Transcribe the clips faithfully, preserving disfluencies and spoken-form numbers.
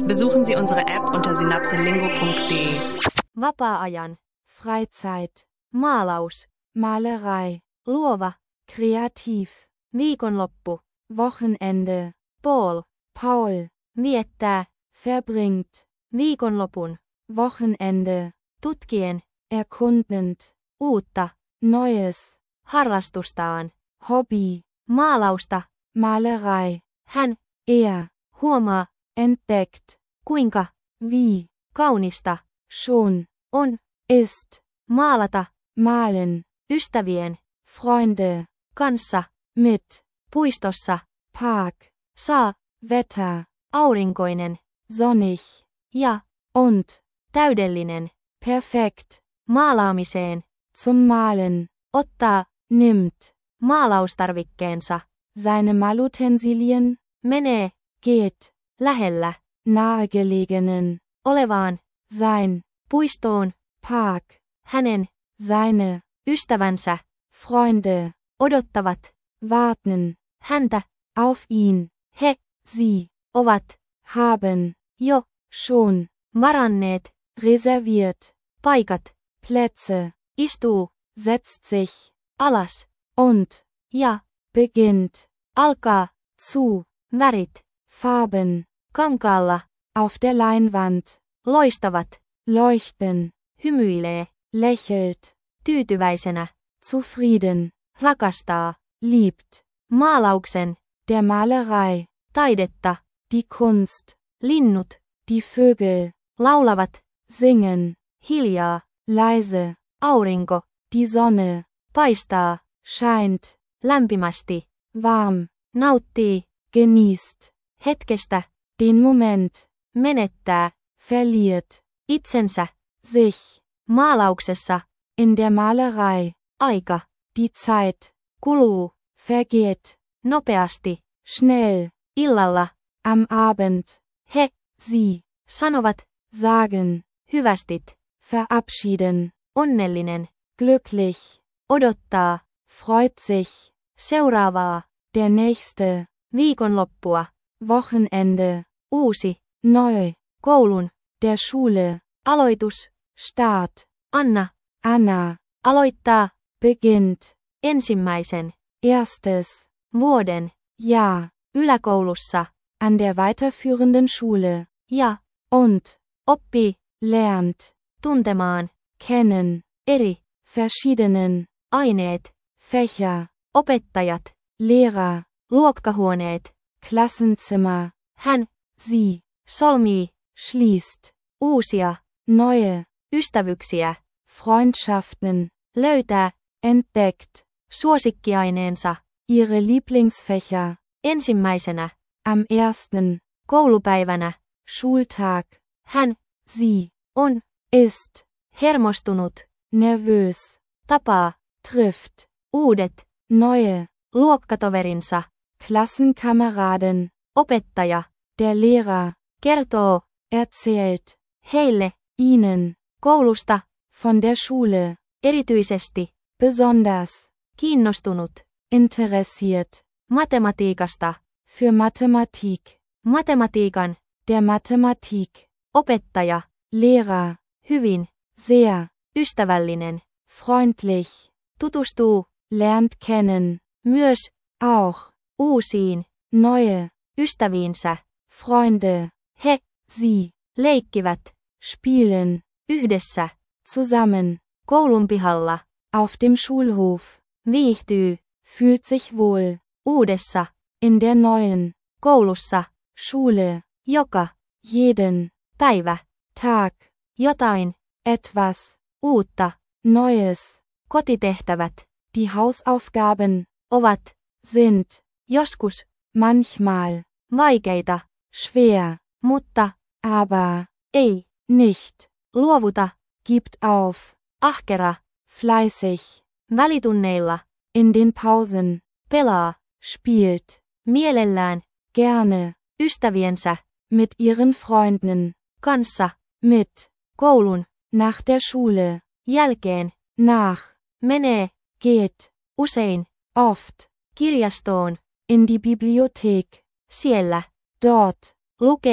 Besuchen Sie unsere App unter synapselingo punkt de. Vapaa-ajan. Freizeit, Maalaus. Malerei, Luova. kreativ, Viikonloppu. Wochenende, Paul. Paul, Viettää. verbringt, Viikonlopun. Wochenende, Tutkien. erkundend, Uutta. Neues, Harrastustaan. Hobby, Maalausta. Malerei, Hän. er, Huomaa. entdeckt, Kuinka. wie, Kaunista. schon, On. ist, Maalata. malen, Ystävien. Freunde, Kanssa. mit, Puistossa. Park, Saa. Wetter, Aurinkoinen. sonnig, Ja. und, Täydellinen. perfekt, Maalaamiseen. zum Malen, Ottaa. nimmt, Maalaustarvikkeensa. seine Malutensilien, Menee. geht, Lähellä. nahegelegenen, Olevaan. sein, Puistoon. Park, Hänen. seine, Ystävänsä. Freunde, Odottavat. warten, Häntä. auf ihn, He. sie, Ovat. haben, Jo. schon, Varanneet. reserviert, Paikat. Plätze, Istuu. setzt sich, Alas. und, Ja. beginnt, Alkaa. zu, Värit. Farben, Kankaalla. auf der Leinwand, Loistavat. leuchten, Hymyilee. lächelt, Tyytyväisenä. zufrieden, Rakastaa. liebt, Maalauksen. der Malerei, Taidetta. die Kunst, Linnut. die Vögel, Laulavat. singen, Hiljaa. leise, Aurinko. die Sonne, Paistaa. scheint, Lämpimästi. warm, Nauttii. genießt, Hetkestä. den Moment, Menettää. verliert, Itsensä. sich, Maalauksessa. in der Malerei, Aika. die Zeit, Kuluu. vergeht, Nopeasti. schnell, Illalla. am Abend, He. sie, Sanovat. sagen, Hyvästit. verabschieden, Onnellinen. glücklich, Odottaa. freut sich, Seuraavaa. der nächste, Viikonloppua. Wochenende, Uusi. neu, Koulun. der Schule, Aloitus. Start, Anna. Anna, Aloittaa. beginnt, Ensimmäisen. erstes, Vuoden. Jahr, Yläkoulussa. an der weiterführenden Schule, Ja. und, Oppii. lernt, Tuntemaan. kennen, Eri. verschiedenen, Aineet. Fächer, Opettajat. Lehrer, Luokkahuoneet. Klassenzimmer, Hän. sie, Solmii. schließt, Uusia. neue, Ystävyksiä. Freundschaften, Löytää. entdeckt, Suosikkiaineensa. ihre Lieblingsfächer, Ensimmäisenä. am ersten, Koulupäivänä. Schultag, Hän. sie, On. ist, Hermostunut. nervös, Tapaa. trifft, Uudet. neue, Luokkatoverinsa. Klassenkameraden, Opettaja. der Lehrer, Kertoo. erzählt, Heille. ihnen, Koulusta. von der Schule, Erityisesti. besonders, Kiinnostunut. interessiert, Matematiikasta. für Mathematik, Matematiikan. der Mathematik, Opettaja. Lehrer, Hyvin. sehr, Ystävällinen. freundlich, Tutustuu. lernt kennen, Myös. auch, Uusiin. neue, Ystäviinsä. Freunde, He. sie, Leikkivät. spielen, Yhdessä. zusammen, Koulun pihalla. auf dem Schulhof, Viihtyy. fühlt sich wohl, Uudessa. in der neuen, Koulussa. Schule, Joka. jeden, Päivä. Tag, Jotain. etwas, Uutta. Neues, Kotitehtävät. die Hausaufgaben, Ovat. sind, Joskus. manchmal, Vaikeita. schwer, Mutta. aber, Ei. nicht, Luovuta. gibt auf, Ahkera. fleißig, Välitunneilla. in den Pausen, Pelaa. spielt, Mielellään. gerne, Ystäviensä. mit ihren Freunden, Kanssa. mit, Koulun. nach der Schule, Jälkeen. nach, Menee. geht, Usein. oft, Kirjastoon. in die Bibliothek, Siellä. dort, Lukee.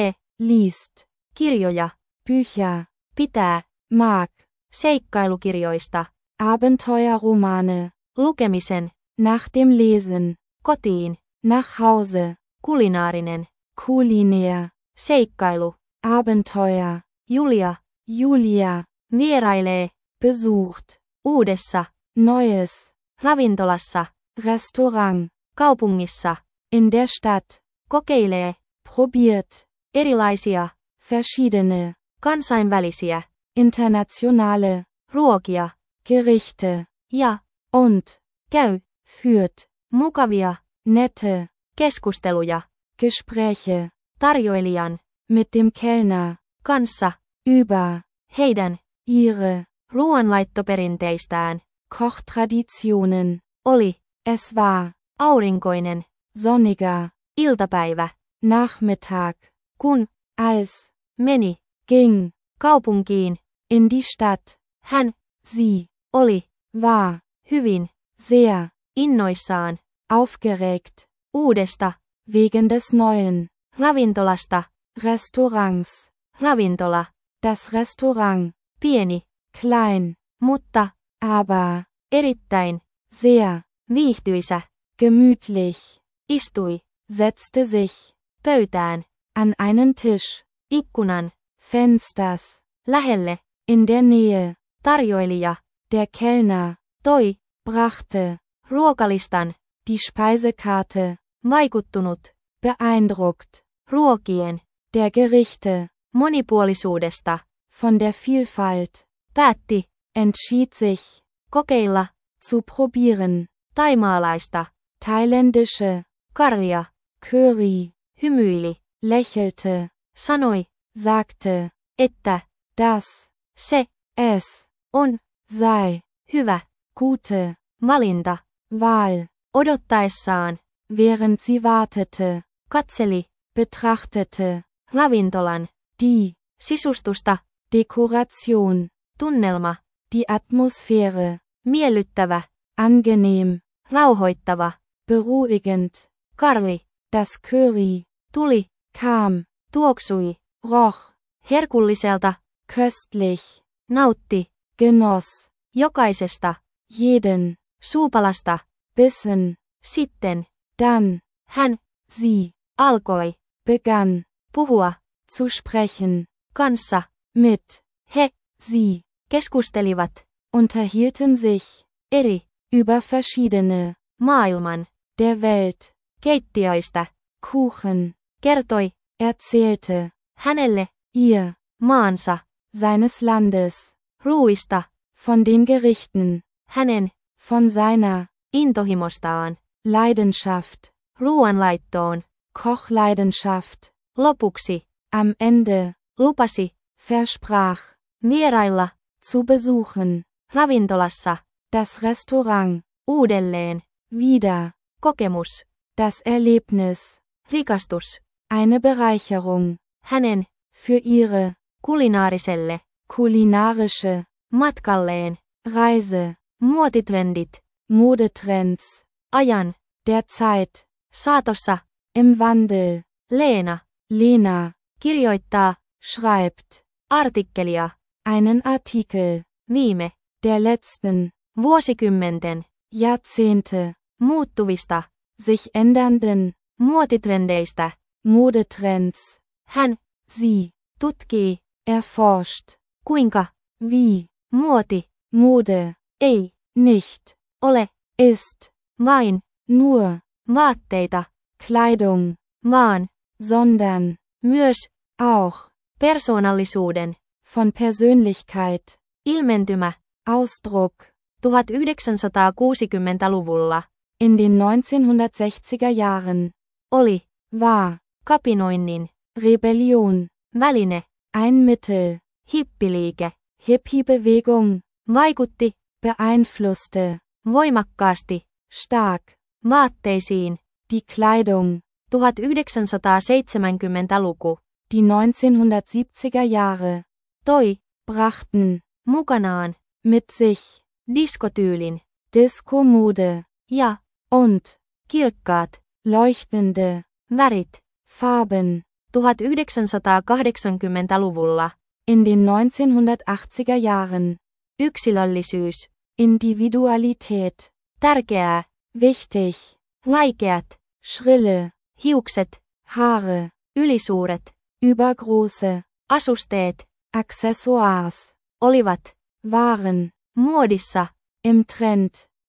liest, kirjoja, Bücher, pitää, mag, seikkailukirjoista, Abenteuerromane, lukemisen, nach dem Lesen, kotiin, nach Hause, kulinaarinen, kulinär, seikkailu, Abenteuer, Julia, Julia, vierailee, besucht, uudessa, Neues, ravintolassa, Restaurant, kaupungissa, in der Stadt, kokeilee, probiert, erilaisia, verschiedene, kansainvälisiä, internationale, ruokia, Gerichte, ja, und, käy, führt, mukavia, nette, keskusteluja, Gespräche, tarjoilijan, mit dem Kellner, kanssa, über, heidän, ihre, ruoanlaittoperinteistään, Kochtraditionen, oli, es war, aurinkoinen, sonniger, iltapäivä, Nachmittag, kun, als, meni, ging, kaupunkiin, in die Stadt, hän, sie, oli, war, hyvin, sehr, innoissaan, aufgeregt, uudesta, wegen des Neuen, ravintolasta, Restaurants, ravintola, das Restaurant, pieni, klein, mutta, aber, erittäin, sehr, viihtyisä, gemütlich, istui, setzte sich, pöytään, an einen Tisch, ikkunan, Fensters, lähelle, in der Nähe, tarjoilija, der Kellner, toi, brachte, ruokalistan, die Speisekarte, vaikuttunut, beeindruckt, ruokien, der Gerichte, monipuolisuudesta, von der Vielfalt, päätti, entschied sich, kokeilla, zu probieren, taimaalaista, thailändische, karja, Curry, hymyili, lächelte, sanoi, sagte, että, dass, se, es, on, sei, hyvä, gute, valinta, Wahl, odottaessaan, während sie wartete, katseli, betrachtete, ravintolan, die, sisustusta, Dekoration, tunnelma, die Atmosphäre, miellyttävä, angenehm, rauhoittava, beruhigend, karri, das Curry, tuli, kam, tuoksui, roch, herkulliselta, köstlich, nautti, genoss, jokaisesta, jeden, suupalasta, bissen, sitten, dann, hän, sie, alkoi, begann, puhua, zu sprechen, kanssa, mit, he, sie, keskustelivat, unterhielten sich, eri, über verschiedene, maailman, der Welt, keittiöistä, Kuchen, kertoi, erzählte, hänelle, ihr, maansa, seines Landes, ruuista, von den Gerichten, hänen, von seiner, intohimostaan, Leidenschaft, ruoanlaittoon, Kochleidenschaft, lopuksi, am Ende, lupasi, versprach, vierailla, zu besuchen, ravintolassa, das Restaurant, uudelleen, wieder, kokemus, das Erlebnis, rikastus, eine Bereicherung, hänen, für ihre, kulinaariselle, kulinarische, matkalleen, Reise, muotitrendit, Modetrends, ajan, der Zeit, saatossa, im Wandel, Leena, Lena, kirjoittaa, schreibt, artikkelia, einen Artikel, viime, der letzten, vuosikymmenten, Jahrzehnte, muuttuvista, sich ändernden, muotitrendeistä, Modetrends, hän, sie, tutkii, erforscht, kuinka, wie, muoti, Mode, ei, nicht, ole, ist, vain, nur, vaatteita, Kleidung, vaan, sondern, myös, auch, persoonallisuuden, von Persönlichkeit, ilmentymä, Ausdruck, tuhatyhdeksänsataakuusikymmentäluvulla, in den neunzehnhundertsechziger Jahren, oli, war, kapinoinnin, Rebellion, väline, ein Mittel, hippiliike, Hippie-Bewegung, vaikutti, beeinflusste, voimakkaasti, stark, vaatteisiin, die Kleidung, tuhatyhdeksänsataaseitsemänkymmentäluku, die neunzehnhundertsiebziger Jahre, toi, brachten, mukanaan, mit sich, diskotyylin, Disco-Mode, ja, und, kirkkaat, leuchtende, värit, Farben, tuhatyhdeksänsataakahdeksankymmentäluvulla. In den neunzehnhundertachtziger Jahren. Yksilöllisyys. Individualität. Tärkeää. Wichtig. Vaikeat. Schrille. Hiukset. Haare. Ylisuuret. Übergroße. Asusteet. Accessoires. Olivat. Waren. Muodissa. Im Trend.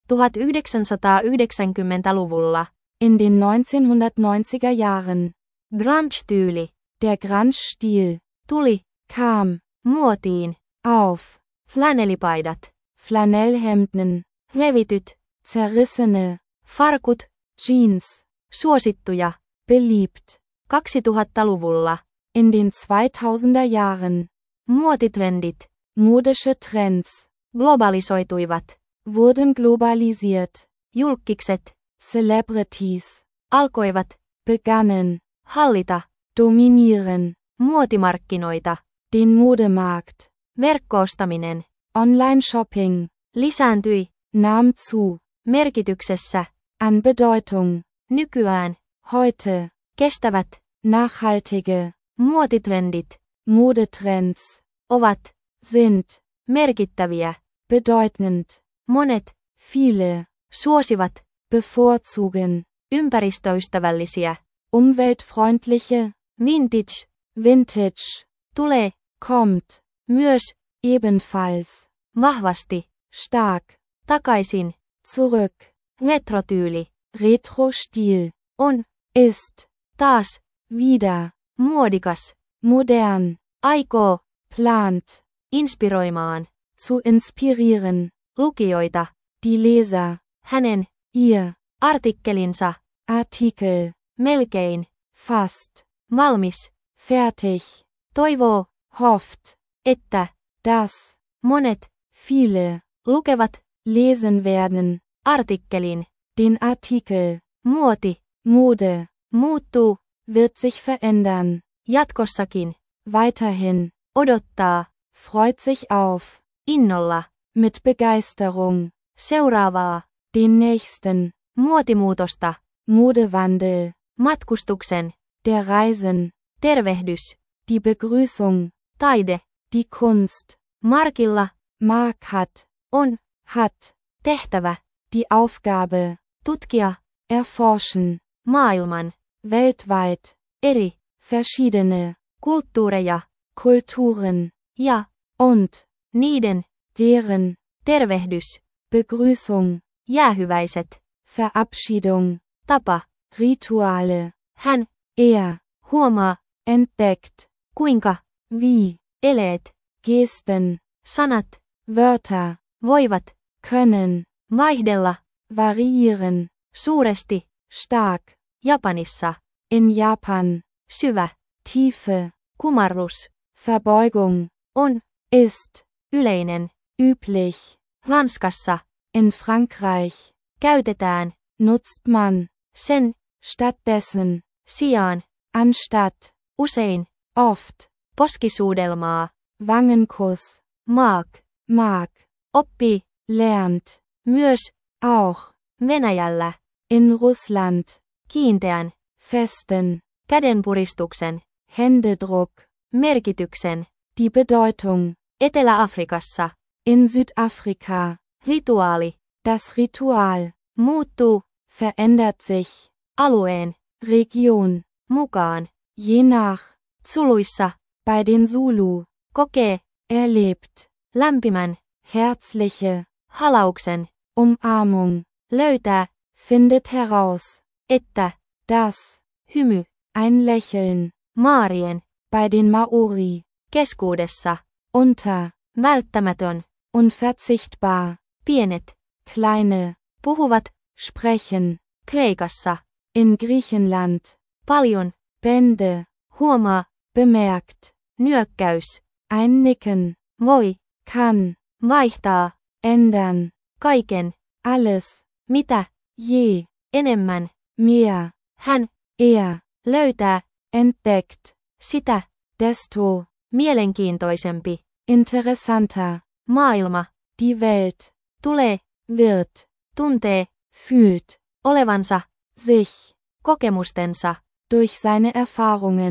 tuhatyhdeksänsataayhdeksänkymmentäluvulla. In den neunzehnhundertneunziger Jahren. Grunge-tyyli. Der Grunge-Stil. Tuli. Kam. Muotiin. Auf. Flanellipaidat. Flanellhemden. Revityt. Zerrissene. Farkut. Jeans. Suosittuja. Beliebt. kaksituhattaluvulla. In den zweitausender Jahren. Muotitrendit. Modische Trends. Globalisoituivat. Wurden globalisiert. Julkkikset. Celebrities. Alkoivat. Begannen. Hallita. Dominieren. Muotimarkkinoita. Den Modemarkt. Verkkoostaminen. Online-Shopping. Lisääntyi. Nahm zu. Merkityksessä. An Bedeutung. Nykyään. Heute. Kestävät. Nachhaltige. Muotitrendit. Modetrends. Ovat. Sind. Merkittäviä. Bedeutend. Monet. Viele. Suosivat. Bevorzugen. Ympäristöystävällisiä. Umweltfreundliche. Vintage. Vintage. Tulee. Kommt. Myös. Ebenfalls. Vahvasti. Stark. Takaisin. Zurück. Retrotyyli. Retro-Stil. On. Ist. Taas. Wieder. Muodikas. Modern. Aikoo. Plant. Inspiroimaan. Zu inspirieren. Lukijoita. Die Leser. Hänen. Ihr. Artikkelinsa. Artikel. Melkein. Fast. Valmis. Fertig. Toivoo. Hofft. Että. Dass. Monet. Viele. Lukevat. Lesen werden. Artikkelin. Den Artikel. Muoti. Mode. Muuttuu. Wird sich verändern. Jatkossakin. Weiterhin. Odottaa. Freut sich auf. Innolla. Mit Begeisterung. Seuraavaa. Den nächsten. Muotimuutosta. Modewandel. Matkustuksen. Der Reisen. Tervehdys. Die Begrüßung. Taide. Die Kunst. Markilla. Mark hat. On. Hat. Tehtävä. Die Aufgabe. Tutkia. Erforschen. Maailman. Weltweit. Eri. Verschiedene. Kulttuureja. Kulturen. Ja. Und. Niiden. Deren. Tervehdys. Begrüßung. Jäähyväiset. Verabschiedung. Tapa. Rituale. Hän. Er. Huomaa. Entdeckt. Kuinka. Wie. Eleet. Gesten. Sanat. Wörter. Voivat. Können. Vaihdella. Variieren. Suuresti. Stark. Japanissa. In Japan. Syvä. Tiefe. Kumarrus. Verbeugung. On. Ist. Yleinen. Üblich. Ranskassa. In Frankreich. Käytetään. Nutzt man. Sen. Stattdessen. Sijaan. Anstatt. Usein. Oft. Poskisuudelmaa. Wangenkuss. Maak. Mag. Oppii. Lernt. Myös. Auch. Venäjällä. In Russland. Kiinteän. Festen. Kädenpuristuksen. Händedruck. Merkityksen. Die Bedeutung. Etelä-Afrikassa. In Südafrika. Rituaali. Das Ritual. Muuttuu. Verändert sich. Alueen. Region. Mukaan. Je nach. Suluissa. Bei den Zulu. Kokee. Erlebt. Lämpimän. Herzliche. Halauksen. Umarmung. Löytää. Findet heraus. Että. Das. Hymy. Ein Lächeln. Maarien. Bei den Maori. Keskuudessa. Unter. Välttämätön. Unverzichtbar. Pienet. Kleine. Puhuvat. Sprechen. Kreikassa. In Griechenland. Paljon. Bände. Huomaa. Bemerkt. Nyökkäys. Ein Nicken. Voi. Kann. Vaihtaa. Ändern. Kaiken. Alles. Mitä. Je. Enemmän. Mehr. Hän. Er. Löytää. Entdeckt. Sitä. Desto. Mielenkiintoisempi. Interessanter. Maailma. Die Welt. Tulee. Wird. Tuntee. Fühlt. Olevansa. Sich. Kokemustensa. Durch seine Erfahrungen.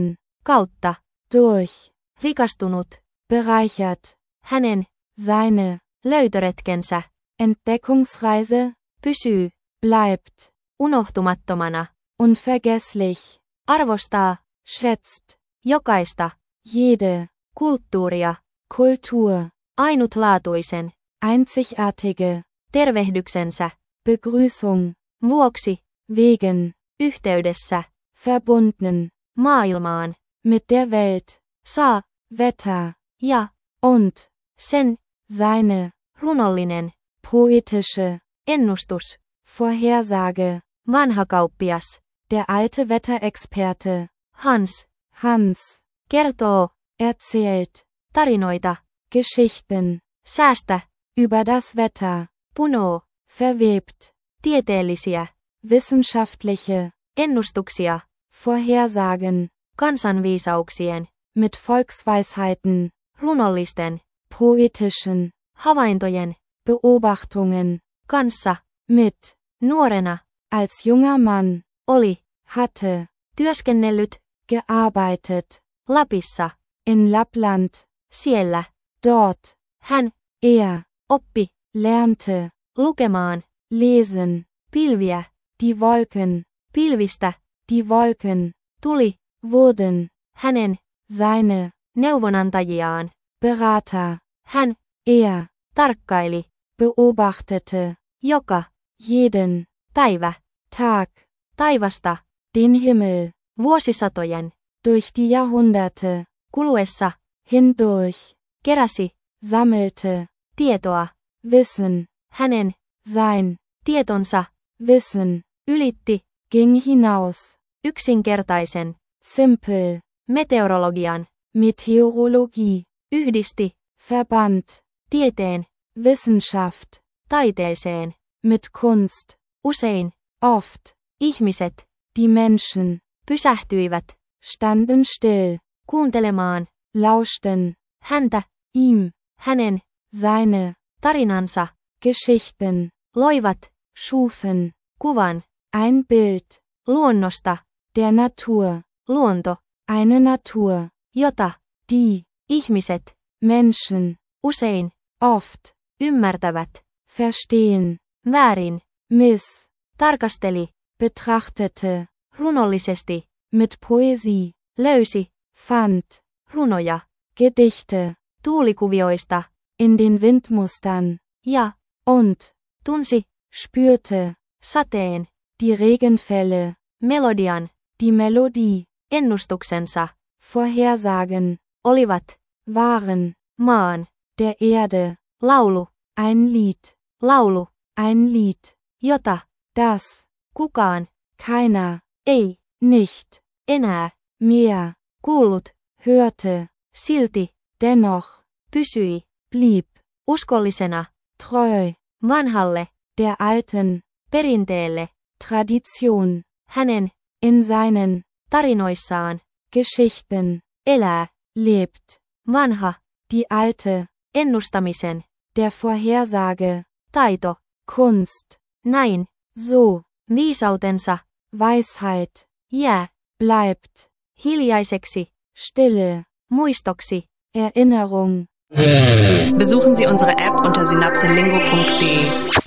kautta, durch, rikastunut, bereichert, hänen, seine, löytöretkensä, Entdeckungsreise, pysyy, bleibt, unohtumattomana, unvergesslich, arvostaa, schätzt, jokaista, jede, kulttuuria, Kultur, ainutlaatuisen, einzigartige, tervehdyksensä, Begrüßung, vuoksi, wegen, yhteydessä, verbunden, maailmaan, mit der Welt, saa, Wetter, ja, und, sen, seine, runollinen, poetische, ennustus, Vorhersage, vanha kauppias, der alte Wetterexperte, Hans, Hans, kertoo, erzählt, tarinoita, Geschichten, säästä, über das Wetter, punoo, verwebt, tieteellisiä, wissenschaftliche, ennustuksia, Vorhersagen, kansanviisauksien, mit Volksweisheiten, runollisten, poetischen, havaintojen, Beobachtungen, kanssa, mit, nuorena, als junger Mann, oli, hatte, työskennellyt, gearbeitet, Lapissa, in Lappland, siellä, dort, hän, er, oppi, lernte, lukemaan, lesen, pilviä, die Wolken, pilvistä, die Wolken, tuli, wurden, hänen, seine, neuvonantajiaan, Berater, hän, er, tarkkaili, beobachtete, joka, jeden, päivä, Tag, taivasta, den Himmel, vuosisatojen, durch die Jahrhunderte, kuluessa, hindurch, keräsi, sammelte, tietoa, Wissen, hänen, sein, tietonsa, Wissen, ylitti, ging hinaus, yksinkertaisen, simpel, meteorologian, Meteorologie, yhdisti, verband, tieteen, Wissenschaft, taiteeseen, mit Kunst, usein, oft, ihmiset, die Menschen, pysähtyivät, standen still, kuuntelemaan, lauschten, häntä, ihm, hänen, seine, tarinansa, Geschichten, loivat, schufen, kuvan, ein Bild, luonnosta, der Natur, luonto, eine Natur, jota, die, ihmiset, Menschen, usein, oft, ymmärtävät, verstehen, väärin, miss, tarkasteli, betrachtete, runollisesti, mit Poesie, löysi, fand, runoja, Gedichte, tuulikuvioista, in den Windmustern, ja, und, tunsi, spürte, sateen, die Regenfälle, melodian, die Melodie, ennustuksensa, Vorhersagen, olivat, waren, maan, der Erde, laulu, ein Lied, laulu, ein Lied, jota, das, kukaan, keiner, ei, nicht, enää, mehr, kuullut, hörte, silti, dennoch, pysyi, blieb, uskollisena, treu, vanhalle, der alten, perinteelle, Tradition, hänen, in seinen, tarinoissaan, Geschichten, elää, lebt, vanha, die alte, ennustamisen, der Vorhersage, taito, Kunst, näin, so, viisautensa, Weisheit, jää, bleibt, hiljaiseksi, Stille, muistoksi. Erinnerung. Besuchen Sie unsere App unter synapselingo punkt de.